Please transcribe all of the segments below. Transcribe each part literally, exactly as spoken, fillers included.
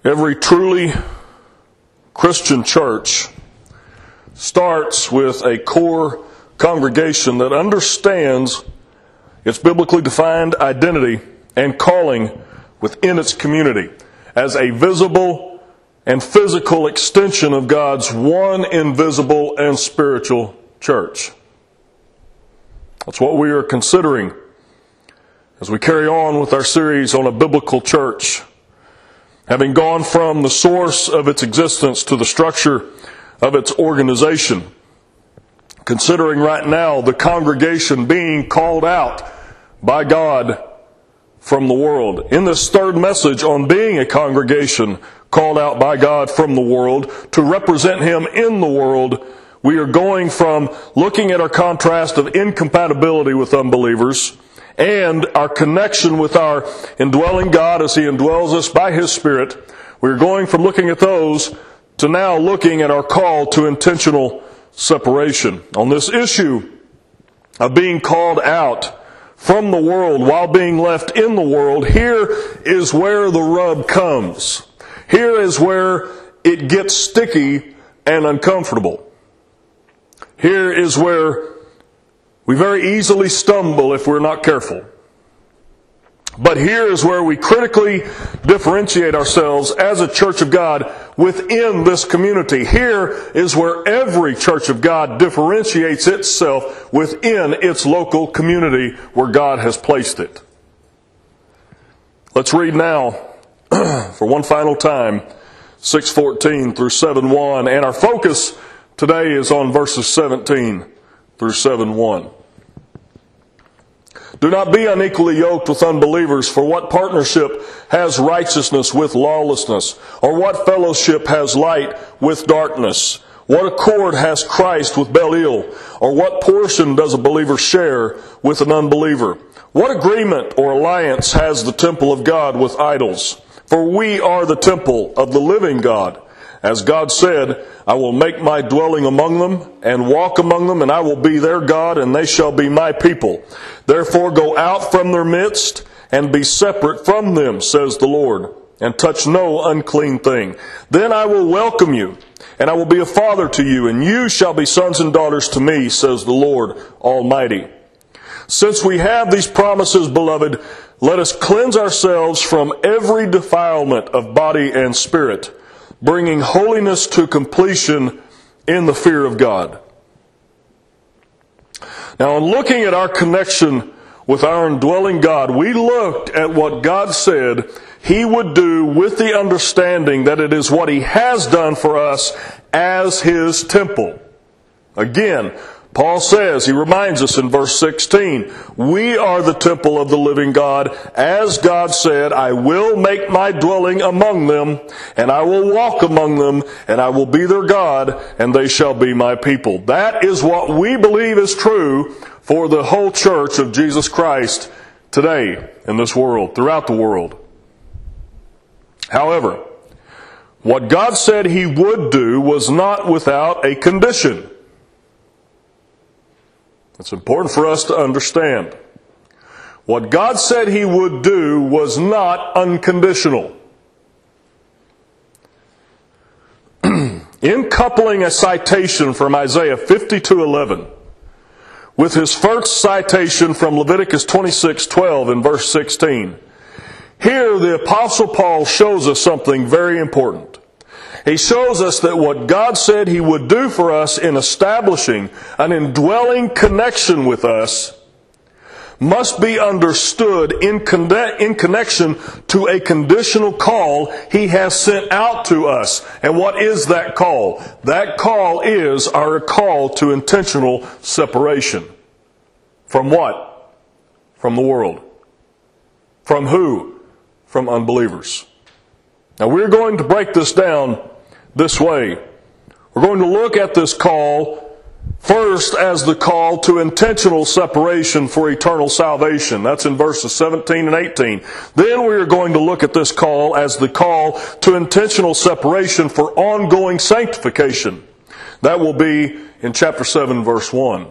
Every truly Christian church starts with a core congregation that understands its biblically defined identity and calling within its community as a visible and physical extension of God's one invisible and spiritual church. That's what we are considering as we carry on with our series on a biblical church. Having gone from the source of its existence to the structure of its organization, considering right now the congregation being called out by God from the world. In this third message on being a congregation called out by God from the world to represent Him in the world, we are going from looking at our contrast of incompatibility with unbelievers and our connection with our indwelling God as He indwells us by His Spirit. We're going from looking at those to now looking at our call to intentional separation. On this issue of being called out from the world while being left in the world, here is where the rub comes. Here is where it gets sticky and uncomfortable. Here is where we very easily stumble if we're not careful. But here is where we critically differentiate ourselves as a church of God within this community. Here is where every church of God differentiates itself within its local community where God has placed it. Let's read now, for one final time, six fourteen through seven one. And our focus today is on verses seventeen through seven one. Do not be unequally yoked with unbelievers, for what partnership has righteousness with lawlessness? Or what fellowship has light with darkness? What accord has Christ with Belial? Or what portion does a believer share with an unbeliever? What agreement or alliance has the temple of God with idols? For we are the temple of the living God. As God said, I will make my dwelling among them and walk among them, and I will be their God, and they shall be my people. Therefore go out from their midst and be separate from them, says the Lord, and touch no unclean thing. Then I will welcome you, and I will be a father to you, and you shall be sons and daughters to me, says the Lord Almighty. Since we have these promises, beloved, let us cleanse ourselves from every defilement of body and spirit, bringing holiness to completion in the fear of God. Now, in looking at our connection with our indwelling God, we looked at what God said He would do with the understanding that it is what He has done for us as His temple. Again, Paul says, he reminds us in verse sixteen, we are the temple of the living God. As God said, I will make my dwelling among them, and I will walk among them, and I will be their God, and they shall be my people. That is what we believe is true for the whole church of Jesus Christ today in this world, throughout the world. However, what God said He would do was not without a condition. It's important for us to understand. What God said He would do was not unconditional. In coupling a citation from Isaiah fifty-two eleven with his first citation from Leviticus twenty-six twelve in verse sixteen, here the Apostle Paul shows us something very important. He shows us that what God said He would do for us in establishing an indwelling connection with us must be understood in, con- in connection to a conditional call He has sent out to us. And what is that call? That call is our call to intentional separation. From what? From the world. From who? From unbelievers. Now we're going to break this down this way. We're going to look at this call first as the call to intentional separation for eternal salvation. That's in verses seventeen and eighteen. Then we are going to look at this call as the call to intentional separation for ongoing sanctification. That will be in chapter seven, verse one.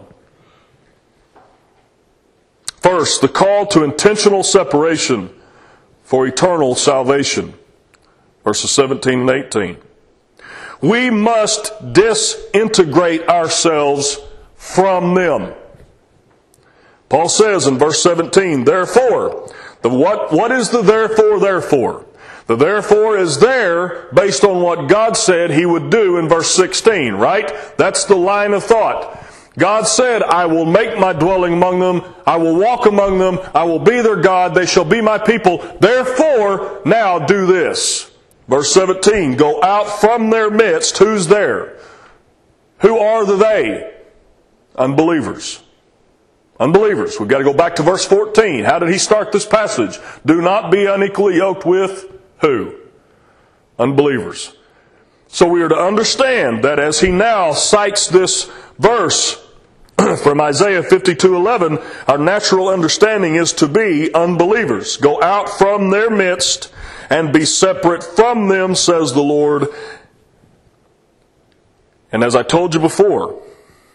First, the call to intentional separation for eternal salvation. verses seventeen and eighteen. We must disintegrate ourselves from them. Paul says in verse seventeen, therefore, the what, what is the therefore, therefore? The therefore is there based on what God said He would do in verse sixteen, right? That's the line of thought. God said, I will make my dwelling among them, I will walk among them, I will be their God, they shall be my people. Therefore, now do this. Verse seventeen, go out from their midst. Who's there? Who are the they? Unbelievers. Unbelievers. We've got to go back to verse fourteen. How did he start this passage? Do not be unequally yoked with who? Unbelievers. So we are to understand that as he now cites this verse from Isaiah fifty-two eleven, our natural understanding is to be unbelievers. Go out from their midst and be separate from them, says the Lord. And as I told you before,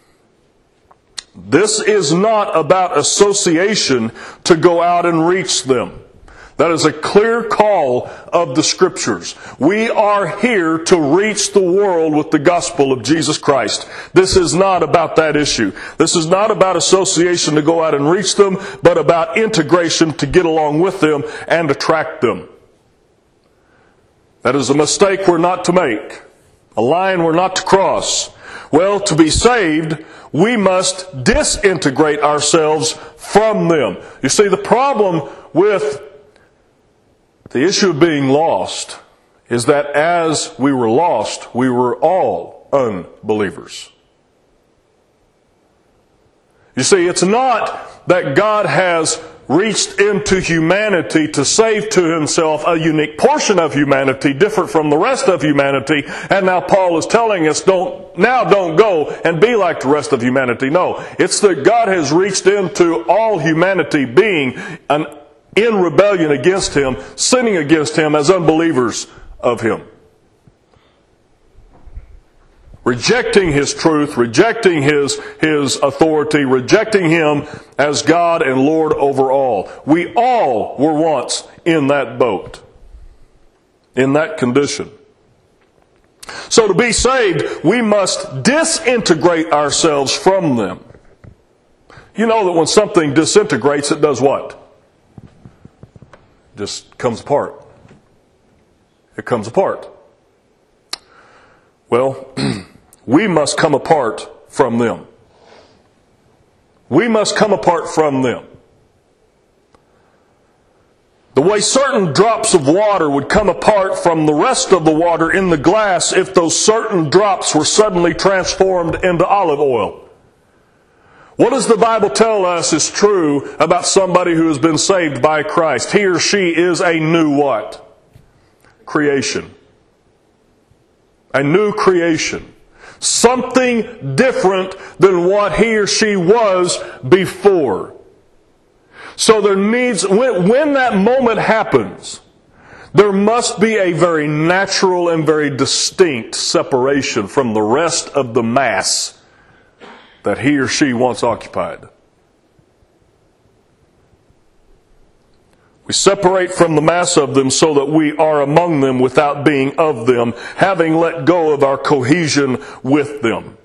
this is not about association to go out and reach them. That is a clear call of the Scriptures. We are here to reach the world with the gospel of Jesus Christ. This is not about that issue. This is not about association to go out and reach them, but about integration to get along with them and attract them. That is a mistake we're not to make, a line we're not to cross. Well, to be saved, we must disintegrate ourselves from them. You see, the problem with the issue of being lost is that as we were lost, we were all unbelievers. You see, it's not that God has reached into humanity to save to Himself a unique portion of humanity different from the rest of humanity, and now Paul is telling us, don't now don't go and be like the rest of humanity. No, it's that God has reached into all humanity being an in rebellion against Him, sinning against Him as unbelievers of Him. Rejecting His truth, rejecting His, His authority, rejecting Him as God and Lord over all. We all were once in that boat, in that condition. So to be saved, we must disintegrate ourselves from them. You know that when something disintegrates, it does what? Just comes apart. It comes apart. Well, we must come apart from them. We must come apart from them. The way certain drops of water would come apart from the rest of the water in the glass if those certain drops were suddenly transformed into olive oil. What does the Bible tell us is true about somebody who has been saved by Christ? He or she is a new what? Creation. A new creation. Something different than what he or she was before. So there needs, when, when that moment happens, there must be a very natural and very distinct separation from the rest of the mass that he or she once occupied. We separate from the mass of them so that we are among them without being of them, having let go of our cohesion with them.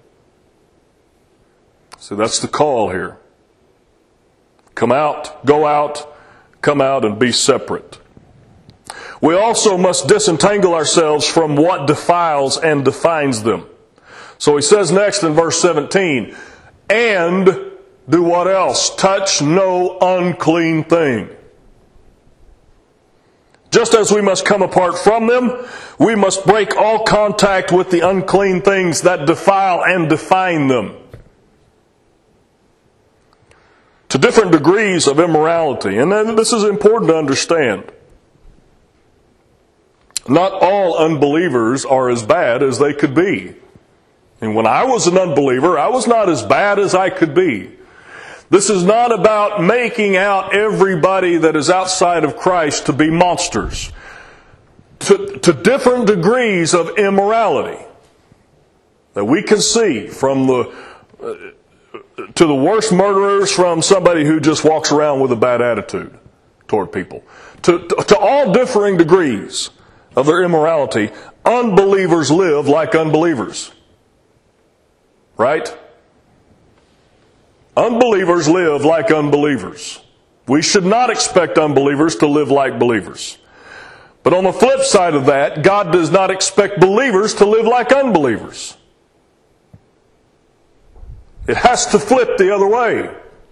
So that's the call here. Come out, go out, come out and be separate. We also must disentangle ourselves from what defiles and defines them. So he says next in verse seventeen, and do what else? Touch no unclean thing. Just as we must come apart from them, we must break all contact with the unclean things that defile and define them. To different degrees of immorality. And this is important to understand. Not all unbelievers are as bad as they could be. And when I was an unbeliever, I was not as bad as I could be. This is not about making out everybody that is outside of Christ to be monsters. To, to different degrees of immorality that we can see, from the uh, to the worst murderers, from somebody who just walks around with a bad attitude toward people. To, to, to all differing degrees of their immorality, unbelievers live like unbelievers. Right? Unbelievers live like unbelievers. We should not expect unbelievers to live like believers. But on the flip side of that, God does not expect believers to live like unbelievers. It has to flip the other way.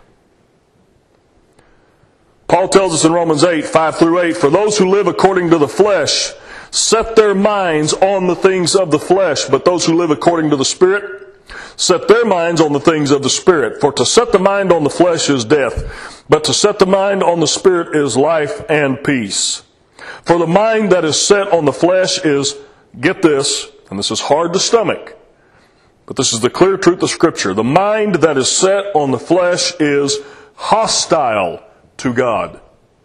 Paul tells us in Romans eight, five through eight, for those who live according to the flesh set their minds on the things of the flesh, but those who live according to the Spirit set their minds on the things of the Spirit. For to set the mind on the flesh is death, but to set the mind on the Spirit is life and peace. For the mind that is set on the flesh is, get this, and this is hard to stomach, but this is the clear truth of Scripture. The mind that is set on the flesh is hostile to God.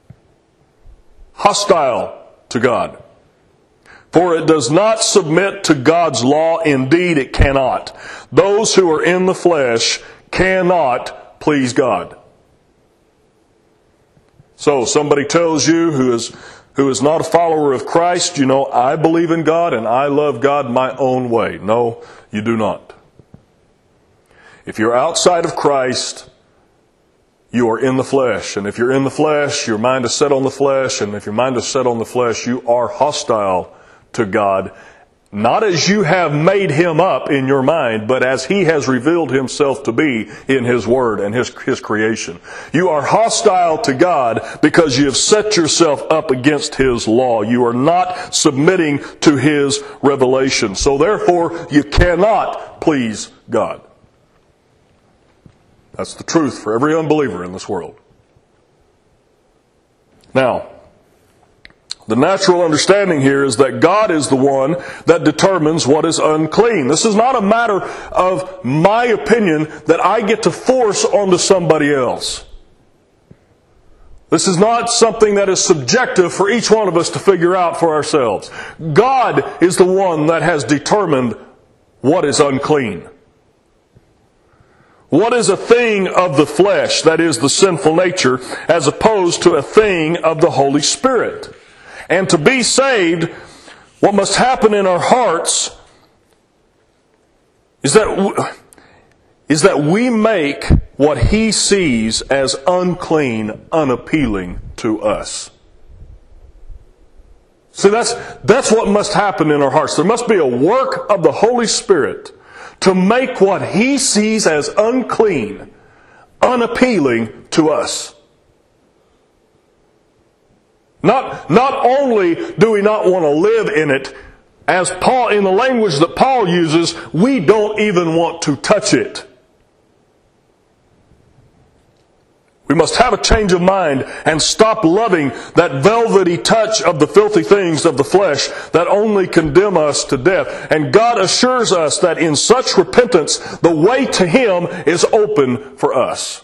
Hostile to God. For it does not submit to God's law. Indeed, it cannot. Those who are in the flesh cannot please God. So, somebody tells you who is who is not a follower of Christ, you know, I believe in God and I love God my own way. No, you do not. If you're outside of Christ, you are in the flesh. And if you're in the flesh, your mind is set on the flesh. And if your mind is set on the flesh, you are hostile to God. Not as you have made Him up in your mind, but as He has revealed Himself to be in His Word and His, His creation. You are hostile to God because you have set yourself up against His law. You are not submitting to His revelation. So therefore, you cannot please God. That's the truth for every unbeliever in this world. Now, the natural understanding here is that God is the one that determines what is unclean. This is not a matter of my opinion that I get to force onto somebody else. This is not something that is subjective for each one of us to figure out for ourselves. God is the one that has determined what is unclean. What is a thing of the flesh, that is the sinful nature, as opposed to a thing of the Holy Spirit? And to be saved, what must happen in our hearts is that, is that we make what He sees as unclean, unappealing to us. See, that's, that's what must happen in our hearts. There must be a work of the Holy Spirit to make what He sees as unclean, unappealing to us. Not, not only do we not want to live in it, as Paul, in the language that Paul uses, we don't even want to touch it. We must have a change of mind and stop loving that velvety touch of the filthy things of the flesh that only condemn us to death. And God assures us that in such repentance, the way to Him is open for us.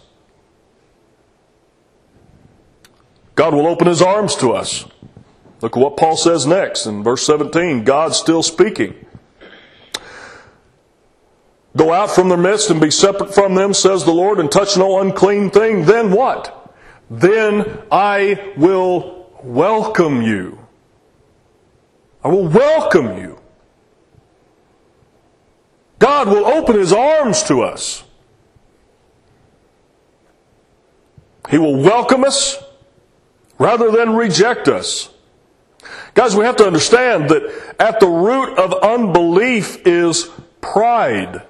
God will open His arms to us. Look at what Paul says next in verse seventeen. God's still speaking. Go out from their midst and be separate from them, says the Lord, and touch no unclean thing. Then what? Then I will welcome you. I will welcome you. God will open His arms to us. He will welcome us rather than reject us. Guys, we have to understand that at the root of unbelief is pride.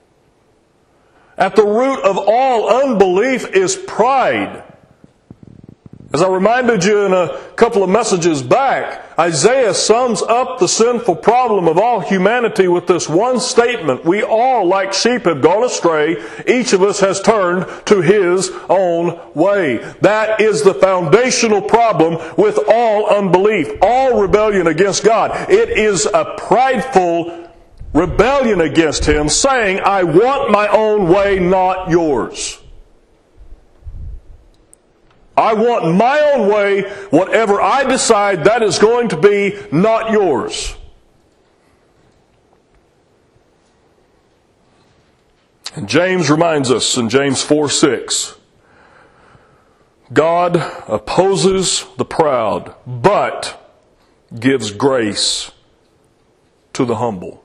At the root of all unbelief is pride. As I reminded you in a couple of messages back, Isaiah sums up the sinful problem of all humanity with this one statement. We all, like sheep, have gone astray. Each of us has turned to his own way. That is the foundational problem with all unbelief, all rebellion against God. It is a prideful rebellion against Him, saying, I want my own way, not yours. I want my own way. Whatever I decide, that is going to be, not yours. And James reminds us in James four six, God opposes the proud, but gives grace to the humble.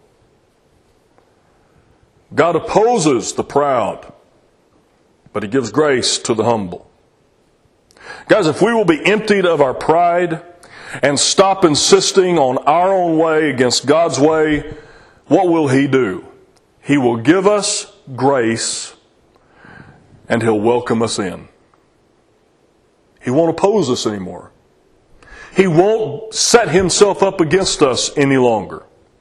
God opposes the proud, but He gives grace to the humble. Guys, if we will be emptied of our pride and stop insisting on our own way against God's way, what will He do? He will give us grace and He'll welcome us in. He won't oppose us anymore. He won't set Himself up against us any longer.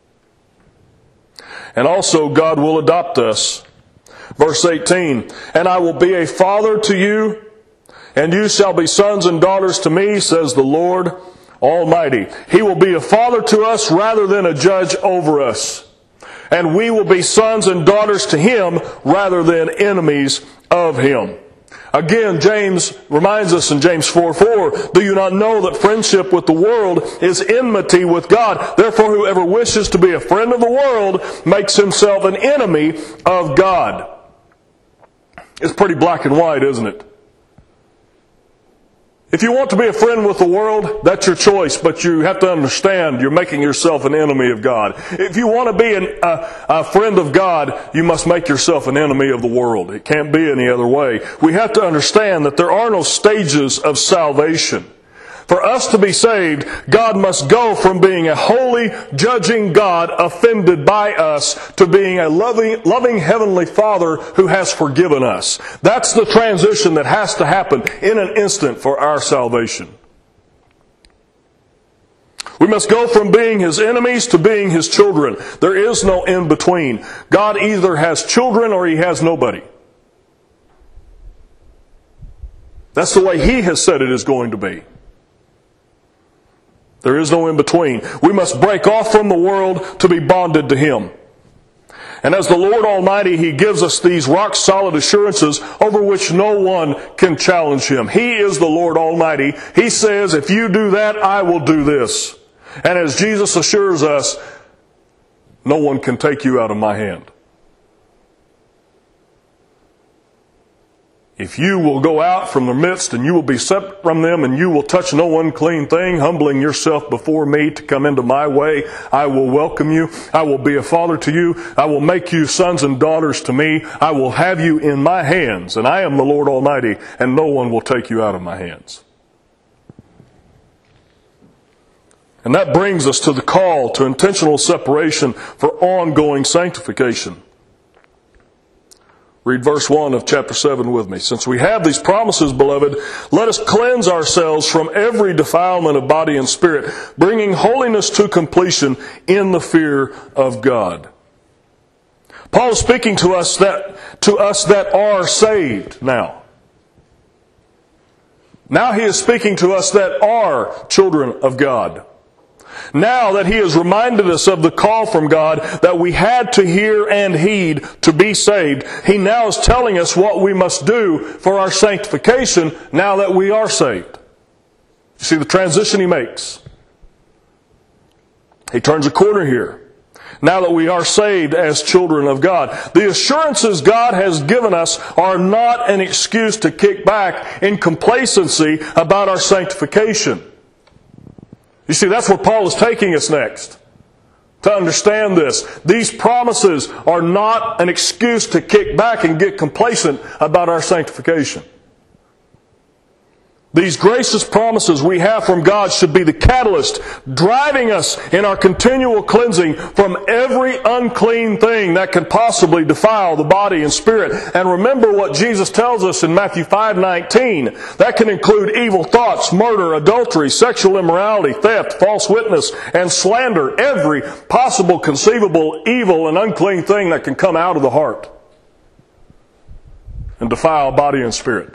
And also, God will adopt us. Verse eighteen, "And I will be a father to you, and you shall be sons and daughters to me, says the Lord Almighty." He will be a father to us rather than a judge over us. And we will be sons and daughters to Him rather than enemies of Him. Again, James reminds us in James four four, "Do you not know that friendship with the world is enmity with God? Therefore, whoever wishes to be a friend of the world makes himself an enemy of God." It's pretty black and white, isn't it? If you want to be a friend with the world, that's your choice, but you have to understand you're making yourself an enemy of God. If you want to be an, a, a friend of God, you must make yourself an enemy of the world. It can't be any other way. We have to understand that there are no stages of salvation. For us to be saved, God must go from being a holy, judging God offended by us to being a loving, loving Heavenly Father who has forgiven us. That's the transition that has to happen in an instant for our salvation. We must go from being His enemies to being His children. There is no in between. God either has children or He has nobody. That's the way He has said it is going to be. There is no in between. We must break off from the world to be bonded to Him. And as the Lord Almighty, He gives us these rock-solid assurances over which no one can challenge Him. He is the Lord Almighty. He says, if you do that, I will do this. And as Jesus assures us, no one can take you out of my hand. If you will go out from the midst and you will be separate from them and you will touch no unclean thing, humbling yourself before me to come into my way, I will welcome you. I will be a father to you. I will make you sons and daughters to me. I will have you in my hands, and I am the Lord Almighty, and no one will take you out of my hands. And that brings us to the call to intentional separation for ongoing sanctification. Read verse one of chapter seven with me. "Since we have these promises, beloved, let us cleanse ourselves from every defilement of body and spirit, bringing holiness to completion in the fear of God." Paul is speaking to us that to us that are saved now. Now he is speaking to us that are children of God. Now that He has reminded us of the call from God that we had to hear and heed to be saved, He now is telling us what we must do for our sanctification now that we are saved. You see the transition He makes? He turns a corner here. Now that we are saved as children of God. The assurances God has given us are not an excuse to kick back in complacency about our sanctification. You see, that's where Paul is taking us next. To understand this, these promises are not an excuse to kick back and get complacent about our sanctification. These gracious promises we have from God should be the catalyst driving us in our continual cleansing from every unclean thing that can possibly defile the body and spirit. And remember what Jesus tells us in Matthew five nineteen. That can include evil thoughts, murder, adultery, sexual immorality, theft, false witness, and slander. Every possible, conceivable, evil and unclean thing that can come out of the heart and defile body and spirit.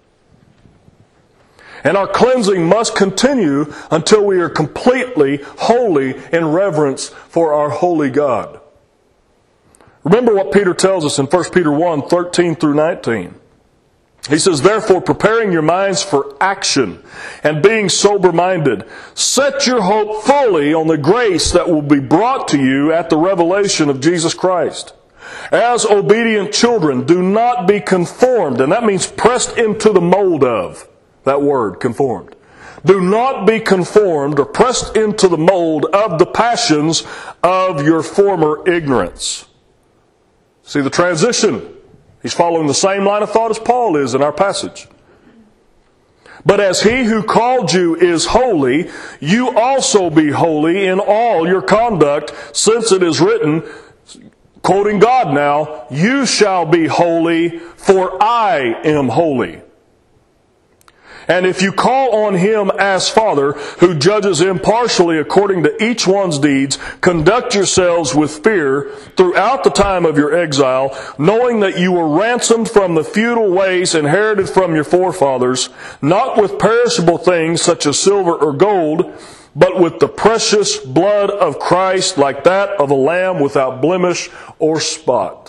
And our cleansing must continue until we are completely holy in reverence for our holy God. Remember what Peter tells us in First Peter one, thirteen through nineteen. He says, "Therefore, preparing your minds for action and being sober-minded, set your hope fully on the grace that will be brought to you at the revelation of Jesus Christ. As obedient children, do not be conformed," and that means pressed into the mold of. That word, conformed. Do not be conformed or pressed into the mold of the passions of your former ignorance. See the transition? He's following the same line of thought as Paul is in our passage. But as He who called you is holy, you also be holy in all your conduct, since it is written, quoting God now, you shall be holy, for I am holy. And if you call on Him as Father, who judges impartially according to each one's deeds, conduct yourselves with fear throughout the time of your exile, knowing that you were ransomed from the futile ways inherited from your forefathers, not with perishable things such as silver or gold, but with the precious blood of Christ, like that of a lamb without blemish or spot.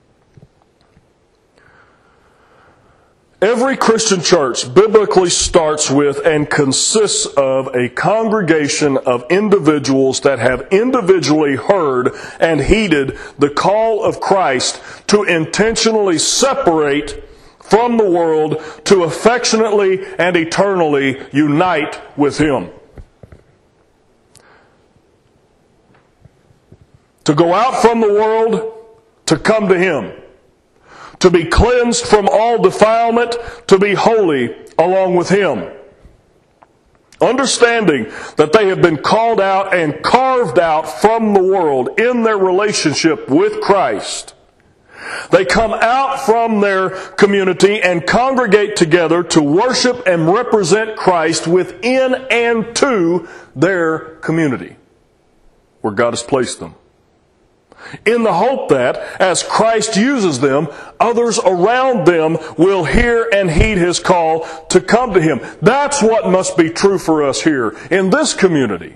Every Christian church biblically starts with and consists of a congregation of individuals that have individually heard and heeded the call of Christ to intentionally separate from the world to affectionately and eternally unite with Him. To go out from the world, to come to Him. To be cleansed from all defilement, to be holy along with Him. Understanding that they have been called out and carved out from the world in their relationship with Christ. They come out from their community and congregate together to worship and represent Christ within and to their community, where God has placed them. In the hope that, as Christ uses them, others around them will hear and heed His call to come to Him. That's what must be true for us here in this community.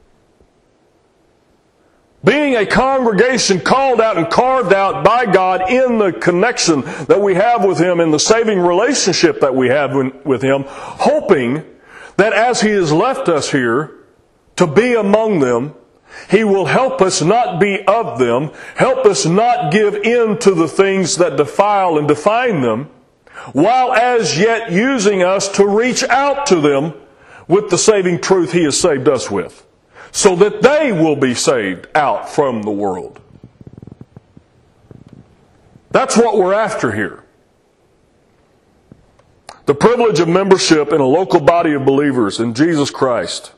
Being a congregation called out and carved out by God in the connection that we have with Him, in the saving relationship that we have with Him, hoping that as He has left us here to be among them, He will help us not be of them, help us not give in to the things that defile and define them, while as yet using us to reach out to them with the saving truth He has saved us with, so that they will be saved out from the world. That's what we're after here. The privilege of membership in a local body of believers in Jesus Christ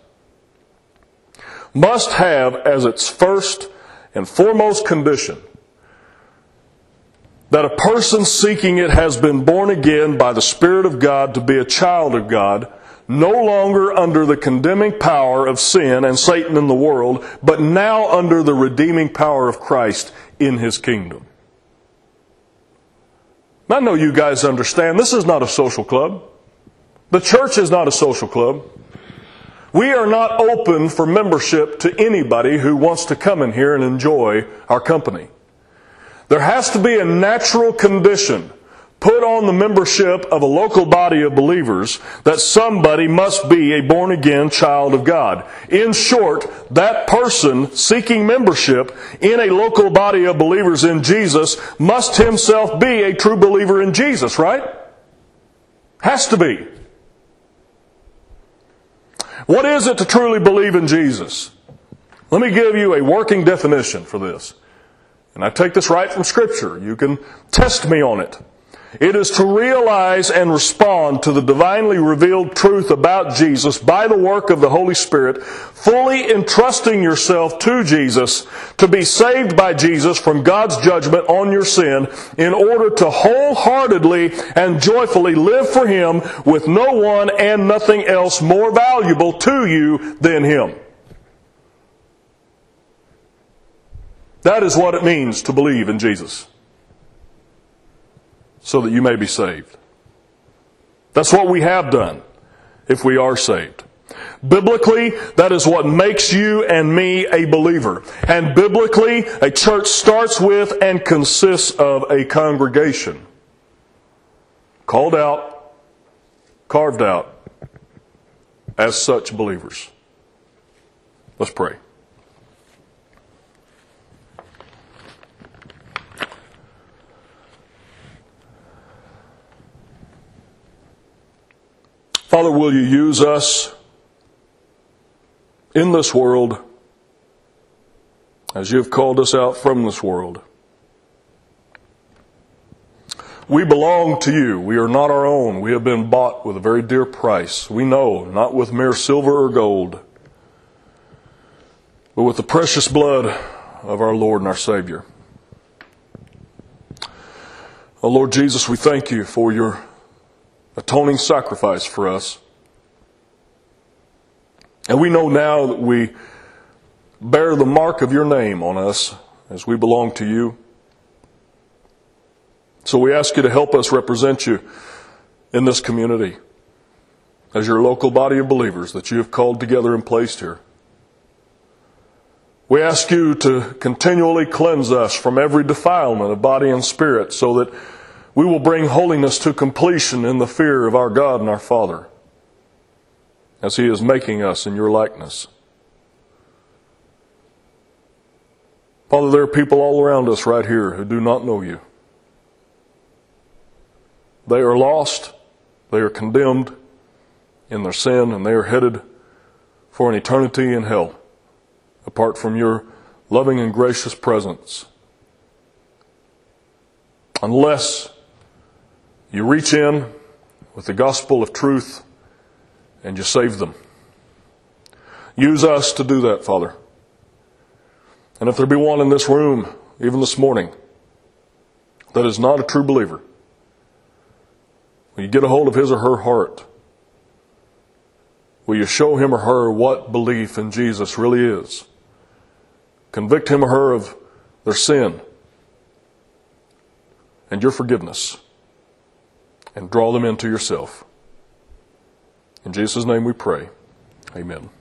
must have as its first and foremost condition that a person seeking it has been born again by the Spirit of God to be a child of God, no longer under the condemning power of sin and Satan in the world, but now under the redeeming power of Christ in His kingdom. I know you guys understand, this is not a social club. The church is not a social club. We are not open for membership to anybody who wants to come in here and enjoy our company. There has to be a natural condition put on the membership of a local body of believers that somebody must be a born-again child of God. In short, that person seeking membership in a local body of believers in Jesus must himself be a true believer in Jesus, right? Has to be. What is it to truly believe in Jesus? Let me give you a working definition for this. And I take this right from Scripture. You can test me on it. It is to realize and respond to the divinely revealed truth about Jesus by the work of the Holy Spirit, fully entrusting yourself to Jesus to be saved by Jesus from God's judgment on your sin in order to wholeheartedly and joyfully live for Him with no one and nothing else more valuable to you than Him. That is what it means to believe in Jesus, so that you may be saved. That's what we have done if we are saved. Biblically, that is what makes you and me a believer. And biblically, a church starts with and consists of a congregation. Called out, carved out, as such believers. Let's pray. Father, will you use us in this world as you have called us out from this world. We belong to you. We are not our own. We have been bought with a very dear price. We know, not with mere silver or gold, but with the precious blood of our Lord and our Savior. Oh Lord Jesus, we thank you for your atoning sacrifice for us. And we know now that we bear the mark of your name on us as we belong to you. So we ask you to help us represent you in this community as your local body of believers that you have called together and placed here. We ask you to continually cleanse us from every defilement of body and spirit so that we will bring holiness to completion in the fear of our God and our Father as He is making us in your likeness. Father, there are people all around us right here who do not know you. They are lost, they are condemned in their sin, and they are headed for an eternity in hell, apart from your loving and gracious presence. Unless you reach in with the gospel of truth and you save them. Use us to do that, Father. And if there be one in this room, even this morning, that is not a true believer, will you get a hold of his or her heart? Will you show him or her what belief in Jesus really is? Convict him or her of their sin and your forgiveness, and draw them into yourself. In Jesus' name we pray. Amen.